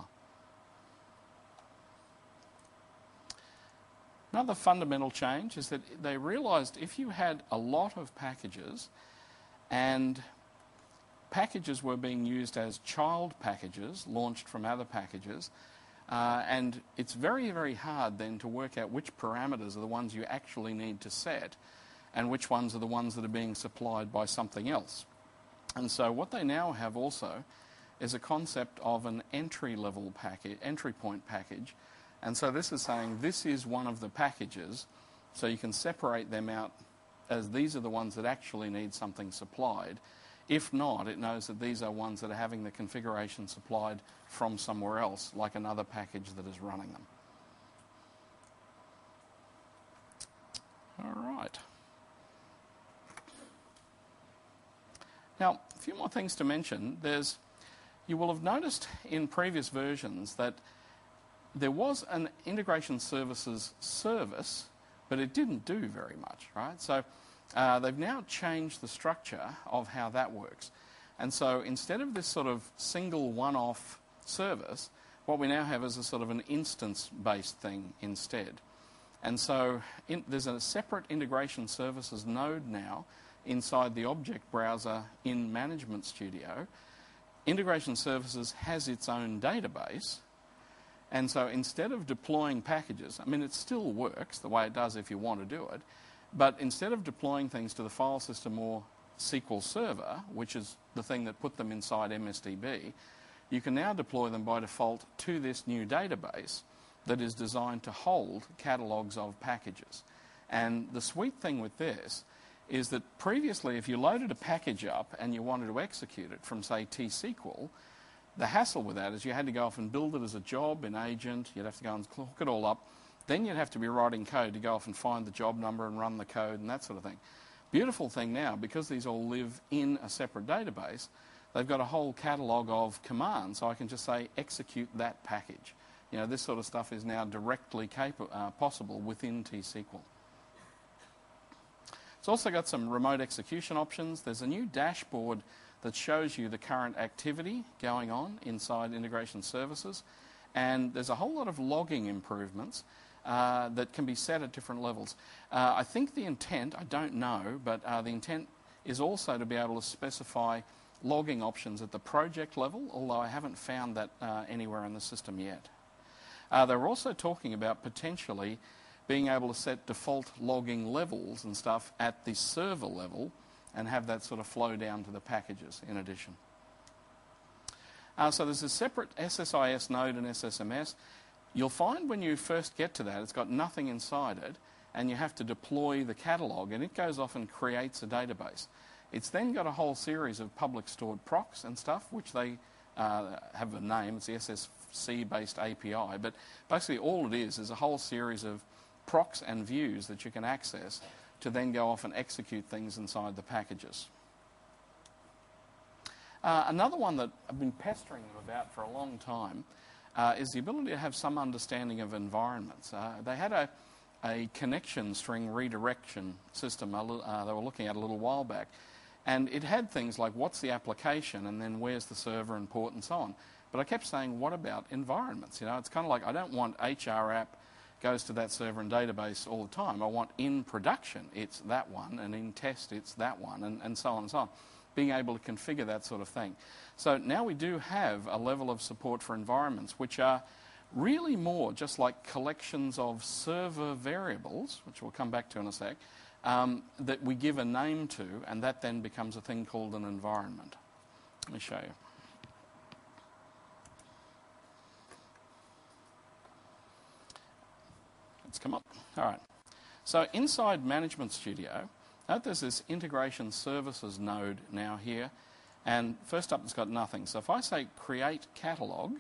Another fundamental change is that they realized if you had a lot of packages and packages were being used as child packages launched from other packages, and it's very, very hard then to work out which parameters are the ones you actually need to set and which ones are the ones that are being supplied by something else. And so what they now have also is a concept of an entry point package. And so this is saying this is one of the packages, so you can separate them out as these are the ones that actually need something supplied. If not, it knows that these are ones that are having the configuration supplied from somewhere else, like another package that is running them. All right. Now, a few more things to mention. You will have noticed in previous versions that there was an integration services service, but it didn't do very much, right? So they've now changed the structure of how that works. And so instead of this sort of single one-off service, what we now have is a sort of an instance-based thing instead. And so there's a separate integration services node now inside the object browser in Management Studio. Integration Services has its own database. And so instead of deploying packages, it still works the way it does if you want to do it, but instead of deploying things to the file system or SQL Server, which is the thing that put them inside MSDB, you can now deploy them by default to this new database that is designed to hold catalogs of packages. And the sweet thing with this is that previously, if you loaded a package up and you wanted to execute it from, say, T-SQL, the hassle with that is you had to go off and build it as a job in Agent. You'd have to go and hook it all up. Then you'd have to be writing code to go off and find the job number and run the code and that sort of thing. Beautiful thing now, because these all live in a separate database, they've got a whole catalogue of commands, so I can just say execute that package. You know, this sort of stuff is now directly possible within T-SQL. It's also got some remote execution options. There's a new dashboard that shows you the current activity going on inside integration services. And there's a whole lot of logging improvements that can be set at different levels. I think the intent, I don't know, but the intent is also to be able to specify logging options at the project level, although I haven't found that anywhere in the system yet. They're also talking about potentially being able to set default logging levels and stuff at the server level and have that sort of flow down to the packages in addition. So there's a separate SSIS node and SSMS. You'll find when you first get to that, it's got nothing inside it, and you have to deploy the catalog, and it goes off and creates a database. It's then got a whole series of public stored procs and stuff, which they have a name. It's the SSC-based API. But basically all it is a whole series of procs and views that you can access to then go off and execute things inside the packages. Another one that I've been pestering them about for a long time is the ability to have some understanding of environments. They had a connection string redirection system they were looking at a little while back. And it had things like what's the application and then where's the server and port and so on. But I kept saying, what about environments? You know, it's kind of like I don't want HR app goes to that server and database all the time. I want in production, it's that one, and in test, it's that one, and so on and so on. Being able to configure that sort of thing. So now we do have a level of support for environments which are really more just like collections of server variables, which we'll come back to in a sec, that we give a name to, and that then becomes a thing called an environment. Let me show you. Let's come up. All right. So inside Management Studio, note there's this integration services node now here, and first up it's got nothing. So if I say create catalog,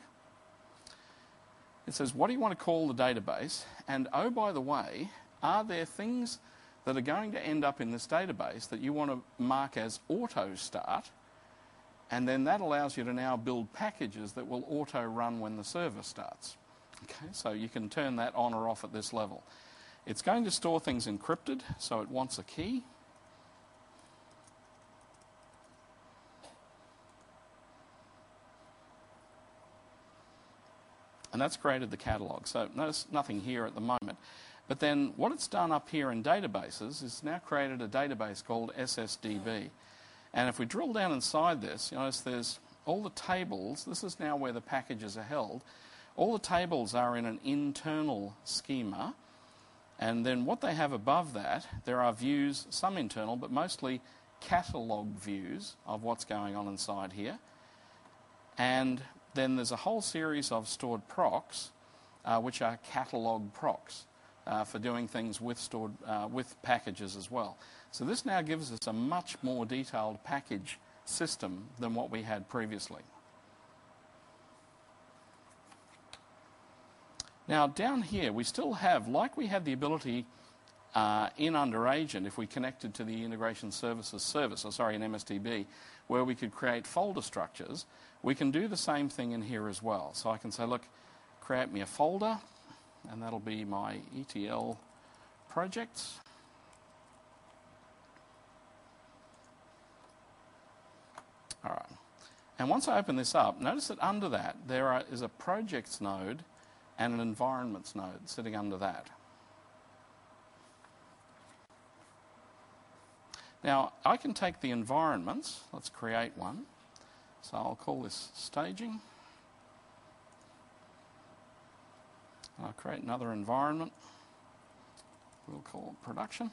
it says what do you want to call the database, and oh by the way, are there things that are going to end up in this database that you want to mark as auto start, and then that allows you to now build packages that will auto run when the server starts. Okay, so you can turn that on or off at this level. It's going to store things encrypted, so it wants a key. And that's created the catalog. So notice nothing here at the moment. But then what it's done up here in databases is now created a database called SSDB. And if we drill down inside this, you notice there's all the tables. This is now where the packages are held. All the tables are in an internal schema. And then what they have above that, there are views, some internal, but mostly catalog views of what's going on inside here. And then there's a whole series of stored procs, which are catalog procs for doing things with packages as well. So this now gives us a much more detailed package system than what we had previously. Now down here we still have, like we had the ability in under agent, if we connected to the integration services service, in MSDB, where we could create folder structures, we can do the same thing in here as well. So I can say, look, create me a folder, and that'll be my ETL projects. All right. And once I open this up, notice that under that there is a projects node and an environments node sitting under that. Now, I can take the environments. Let's create one. So I'll call this staging. I'll create another environment. We'll call it production.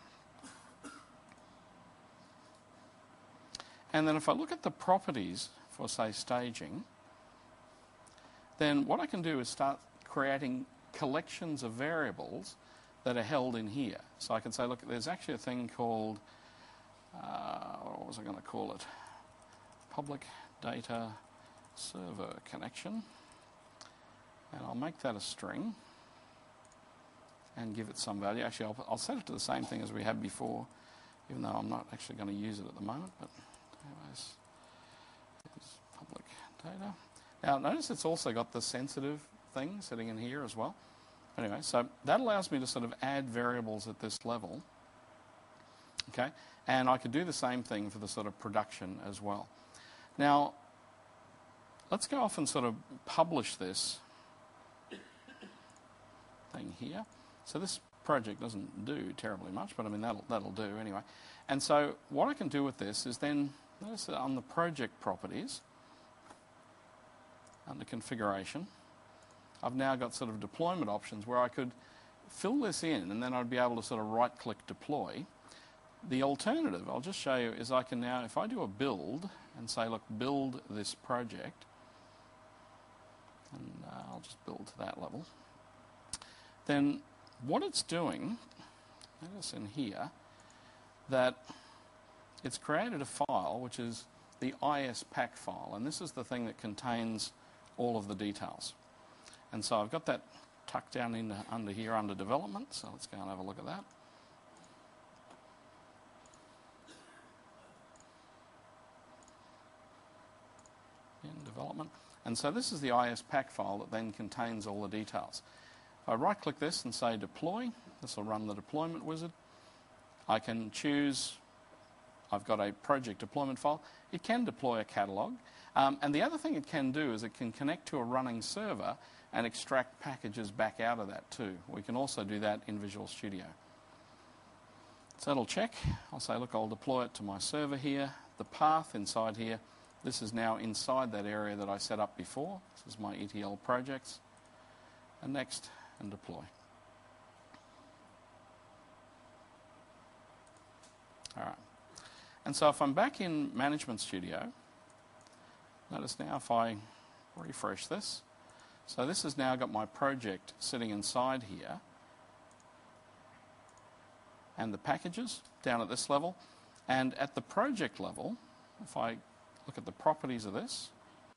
And then if I look at the properties for, say, staging, then what I can do is start creating collections of variables that are held in here. So I can say, look, there's actually a thing called, what was I going to call it? Public data server connection. And I'll make that a string and give it some value. Actually, I'll set it to the same thing as we had before, even though I'm not actually going to use it at the moment. But anyways, data. Now notice it's also got the sensitive thing sitting in here as well. Anyway, so that allows me to sort of add variables at this level. Okay, and I could do the same thing for the sort of production as well. Now, let's go off and sort of publish this thing here. So this project doesn't do terribly much, but I mean that'll do anyway. And so what I can do with this is then, notice that on the project properties, under configuration, I've now got sort of deployment options where I could fill this in and then I'd be able to sort of right-click deploy. The alternative, I'll just show you, is I can now, if I do a build and say, look, build this project, and I'll just build to that level, then what it's doing, notice in here, that it's created a file which is the ISPack file, and this is the thing that contains all of the details. And so I've got that tucked down in under here under development, so let's go and have a look at that. In development. And so this is the ISPack file that then contains all the details. If I right click this and say deploy, this will run the deployment wizard. I can choose, I've got a project deployment file. It can deploy a catalog. And the other thing it can do is it can connect to a running server and extract packages back out of that too. We can also do that in Visual Studio. So it'll check. I'll say, look, I'll deploy it to my server here. The path inside here, this is now inside that area that I set up before. This is my ETL projects. And next, and deploy. All right. And so if I'm back in Management Studio, notice now if I refresh this, so this has now got my project sitting inside here and the packages down at this level. And at the project level, if I look at the properties of this,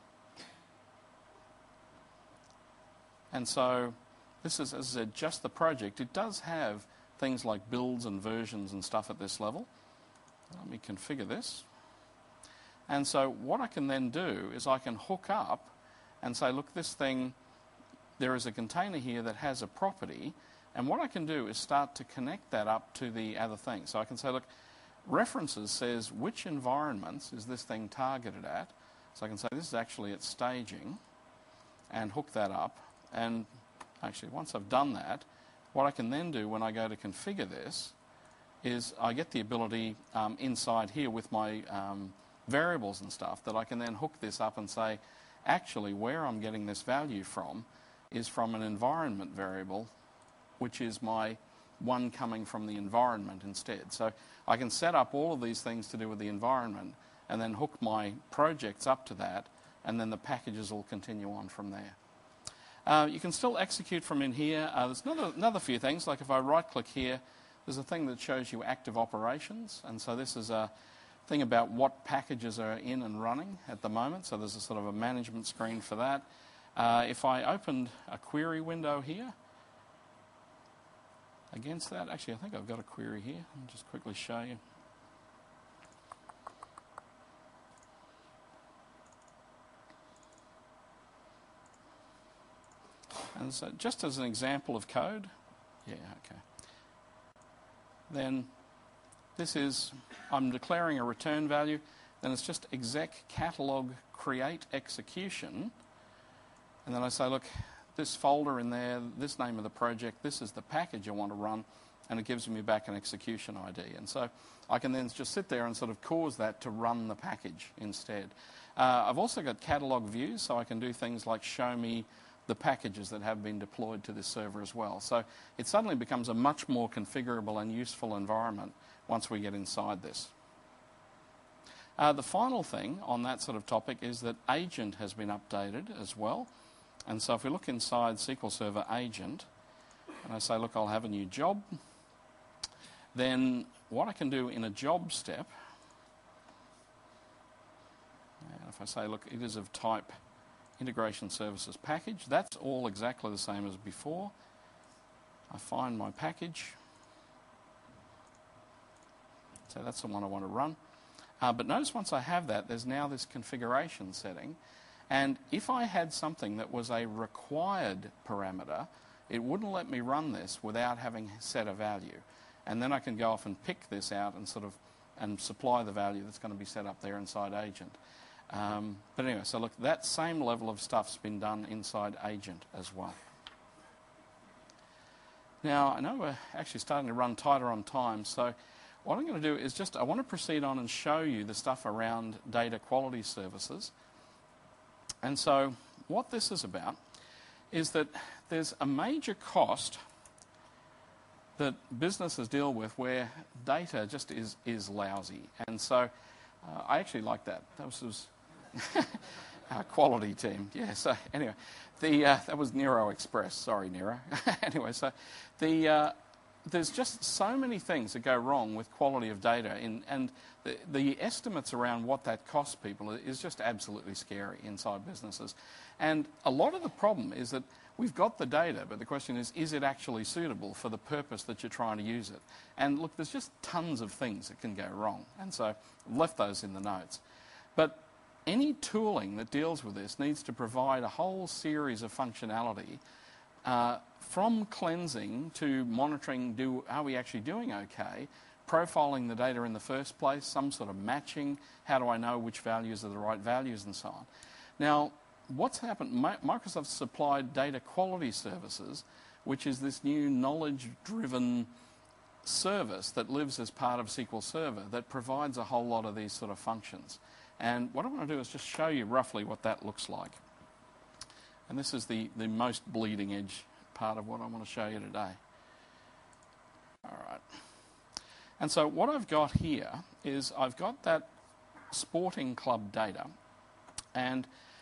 and so this is, as I said, just the project. It does have things like builds and versions and stuff at this level. Let me configure this. And so what I can then do is I can hook up and say, look, this thing, there is a container here that has a property, and what I can do is start to connect that up to the other thing. So I can say, look, references says which environments is this thing targeted at. So I can say this is actually at staging and hook that up. And actually, once I've done that, what I can then do when I go to configure this is I get the ability inside here with my variables and stuff that I can then hook this up and say, actually, where I'm getting this value from is from an environment variable, which is my one coming from the environment instead. So I can set up all of these things to do with the environment and then hook my projects up to that, and then the packages will continue on from there. You can still execute from in here. There's another few things, like if I right-click here, there's a thing that shows you active operations, and so this is a thing about what packages are in and running at the moment, so there's a sort of a management screen for that. If I opened a query window here, against that, actually I think I've got a query here. I'll just quickly show you. And so just as an example of code, yeah, okay. Then this is, I'm declaring a return value, then it's just exec catalog create execution, and then I say, look, this folder in there, this name of the project, this is the package I want to run, and it gives me back an execution ID. And so I can then just sit there and sort of cause that to run the package instead. I've also got catalog views, so I can do things like show me the packages that have been deployed to this server as well. So it suddenly becomes a much more configurable and useful environment once we get inside this. The final thing on that sort of topic is that Agent has been updated as well. And so if we look inside SQL Server Agent, and I say, look, I'll have a new job, then what I can do in a job step, and if I say, look, it is of type Integration Services Package, that's all exactly the same as before. I find my package. So that's the one I want to run. But notice once I have that, there's now this configuration setting. And if I had something that was a required parameter, it wouldn't let me run this without having set a value. And then I can go off and pick this out and supply the value that's going to be set up there inside agent. But anyway, so look, that same level of stuff's been done inside agent as well. Now, I know we're actually starting to run tighter on time, so what I'm going to do is I want to proceed on and show you the stuff around data quality services. And so what this is about is that there's a major cost that businesses deal with where data just is lousy. And so I actually like that. That was our quality team. Yeah, so anyway, that was Nero Express. Sorry, Nero. Anyway, so there's just so many things that go wrong with quality of data, and the estimates around what that costs people is just absolutely scary inside businesses. And a lot of the problem is that we've got the data, but the question is it actually suitable for the purpose that you're trying to use it? And look, there's just tons of things that can go wrong, and so I've left those in the notes. But any tooling that deals with this needs to provide a whole series of functionality from cleansing to monitoring, are we actually doing okay, profiling the data in the first place, some sort of matching, how do I know which values are the right values and so on. Now, what's happened, Microsoft supplied data quality services, which is this new knowledge-driven service that lives as part of SQL Server that provides a whole lot of these sort of functions. And what I want to do is just show you roughly what that looks like. And this is the most bleeding edge part of what I want to show you today. All right. And so what I've got here is I've got that sporting club data. And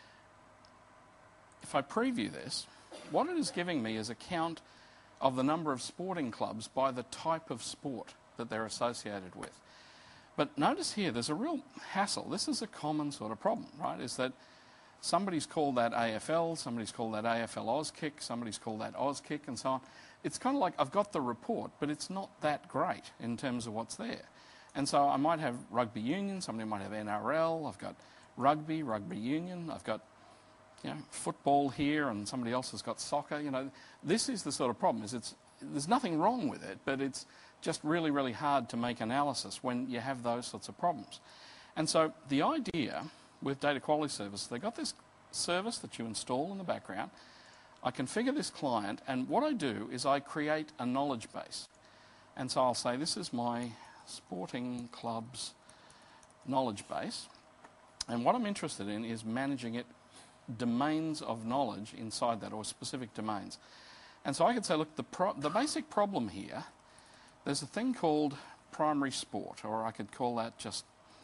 if I preview this, what it is giving me is a count of the number of sporting clubs by the type of sport that they're associated with. But notice here, there's a real hassle. This is a common sort of problem, right? Is that somebody's called that AFL, somebody's called that AFL Auskick, somebody's called that Auskick, and so on. It's kind of like I've got the report, but it's not that great in terms of what's there. And so I might have rugby union, somebody might have NRL, I've got rugby union, I've got football here, and somebody else has got soccer. This is the sort of problem. There's nothing wrong with it, but it's just really, really hard to make analysis when you have those sorts of problems. And so the idea with data quality service, they've got this service that you install in the background. I configure this client, and what I do is I create a knowledge base. And so I'll say this is my sporting club's knowledge base. And what I'm interested in is managing it, domains of knowledge inside that, or specific domains. And so I could say, look, the basic problem here, there's a thing called primary sport, or I could call that just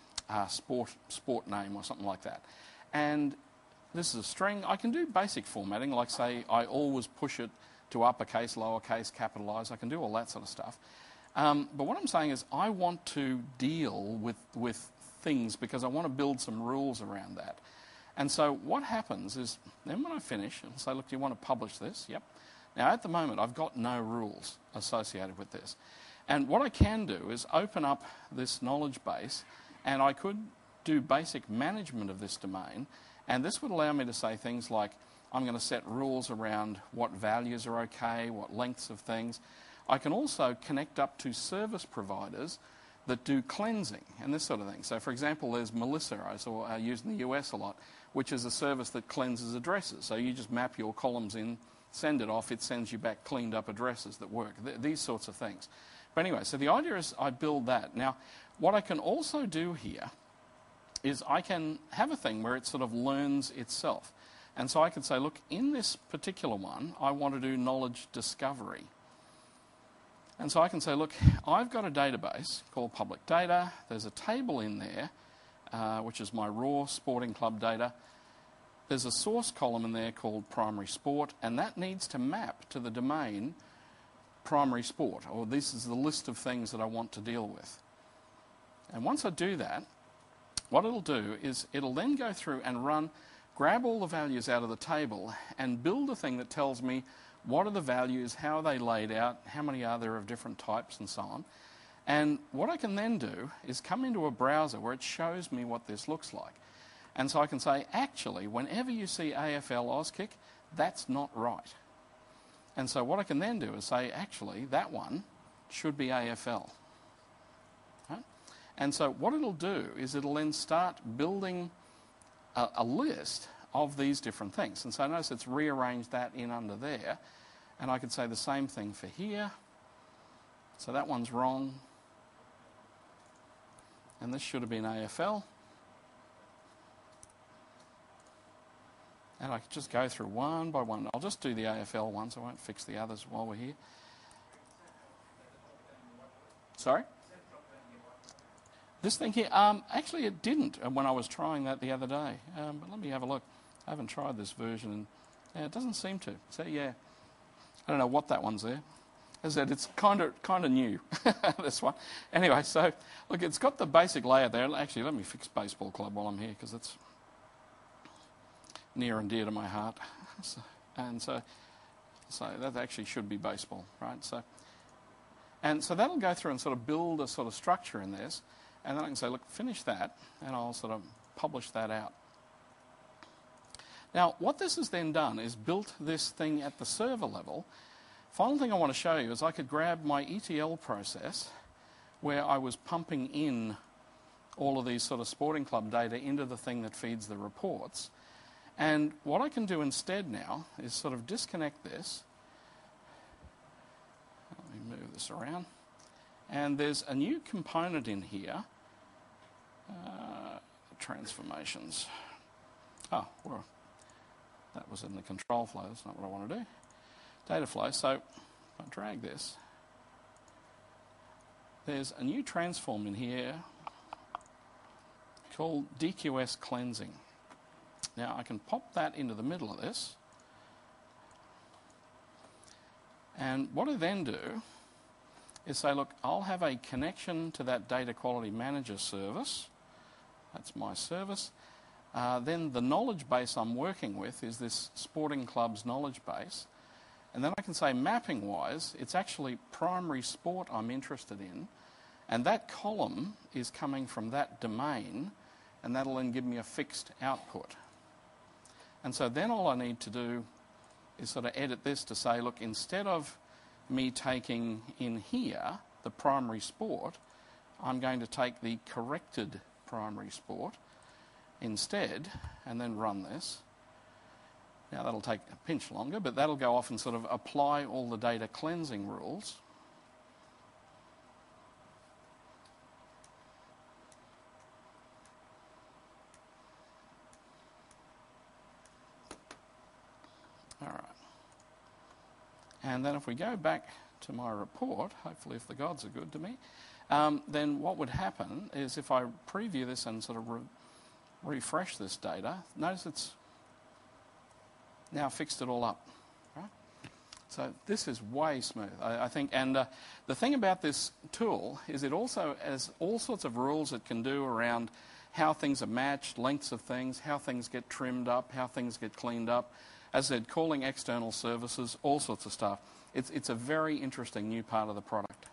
sport name or something like that. And this is a string. I can do basic formatting, like say I always push it to uppercase, lowercase, capitalize. I can do all that sort of stuff. But what I'm saying is I want to deal with things because I want to build some rules around that. And so what happens is, then when I finish, I'll say, look, do you want to publish this? Yep. Now, at the moment, I've got no rules associated with this. And what I can do is open up this knowledge base, and I could do basic management of this domain, and this would allow me to say things like, I'm going to set rules around what values are okay, what lengths of things. I can also connect up to service providers that do cleansing and this sort of thing. So, for example, there's Melissa, I use in the US a lot, which is a service that cleanses addresses. So you just map your columns in, send it off, it sends you back cleaned up addresses that work, these sorts of things. But anyway, so the idea is I build that. Now, what I can also do here is I can have a thing where it sort of learns itself. And so I could say, look, in this particular one, I want to do knowledge discovery. And so I can say, look, I've got a database called public data. There's a table in there, which is my raw sporting club data. There's a source column in there called primary sport, and that needs to map to the domain primary sport, or this is the list of things that I want to deal with. And once I do that, what it'll do is it'll then go through and grab all the values out of the table and build a thing that tells me what are the values, how are they laid out, how many are there of different types and so on. And what I can then do is come into a browser where it shows me what this looks like. And so I can say, actually, whenever you see AFL AusKick, that's not right. And so what I can then do is say, actually, that one should be AFL. Right? And so what it'll do is it'll then start building a list of these different things. And so notice it's rearranged that in under there. And I could say the same thing for here. So that one's wrong. And this should have been AFL. And I could just go through one by one. I'll just do the AFL one, so I won't fix the others while we're here. Sorry? This thing here, actually it didn't when I was trying that the other day. But let me have a look. I haven't tried this version, and yeah, it doesn't seem to. So yeah, I don't know what that one's there. As I said, it's kind of new, this one. Anyway, so look, it's got the basic layout there. Actually, let me fix Baseball Club while I'm here, because it's near and dear to my heart. So that actually should be baseball, right? So that'll go through and sort of build a sort of structure in this. And then I can say, look, finish that, and I'll sort of publish that out. Now, what this has then done is built this thing at the server level. Final thing I want to show you is I could grab my ETL process where I was pumping in all of these sort of sporting club data into the thing that feeds the reports. And what I can do instead now is sort of disconnect this. Let me move this around. And there's a new component in here. Transformations. Oh, well, that was in the control flow. That's not what I want to do. Data flow. So if I drag this, there's a new transform in here called DQS cleansing. Now I can pop that into the middle of this. And what I then do is say, look, I'll have a connection to that data quality manager service. That's my service. Then the knowledge base I'm working with is this sporting club's knowledge base. And then I can say mapping-wise, it's actually primary sport I'm interested in. And that column is coming from that domain, and that'll then give me a fixed output. And so then all I need to do is sort of edit this to say, look, instead of me taking in here the primary sport, I'm going to take the corrected primary sport instead, and then run this. Now that'll take a pinch longer, but that'll go off and sort of apply all the data cleansing rules. All right. And then if we go back to my report, hopefully if the gods are good to me, then what would happen is if I preview this and sort of refresh this data, notice it's now fixed it all up. Right? So this is way smooth, I think. And the thing about this tool is it also has all sorts of rules it can do around how things are matched, lengths of things, how things get trimmed up, how things get cleaned up. As I said, calling external services, all sorts of stuff. It's a very interesting new part of the product.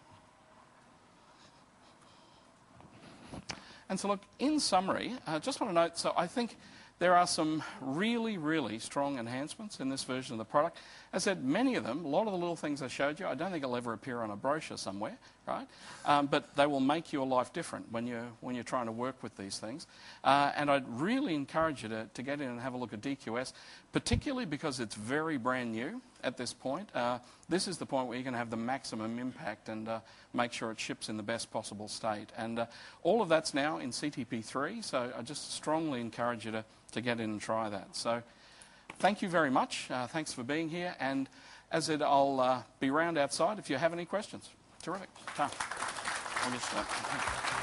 And so look, in summary, I just want to note, so I think there are some really, really strong enhancements in this version of the product. As I said, many of them, a lot of the little things I showed you, I don't think it'll ever appear on a brochure somewhere, right? But they will make your life different when you're trying to work with these things. And I'd really encourage you to get in and have a look at DQS, particularly because it's very brand new at this point. This is the point where you can have the maximum impact and make sure it ships in the best possible state. And all of that's now in CTP3, so I just strongly encourage you to get in and try that. So thank you very much. Thanks for being here. And as I said, I'll be around outside if you have any questions. Terrific. Ta. I'll just,